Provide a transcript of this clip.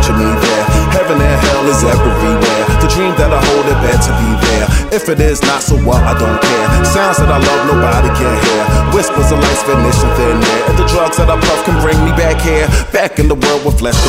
picture me there. Heaven and hell is everywhere. The dream that I hold, it better be there. If it is not, so what, I don't care. Sounds that I love, nobody can hear. Whispers of life's finishing thin air. And the drugs that I puff can bring me back here. Back in the world where flesh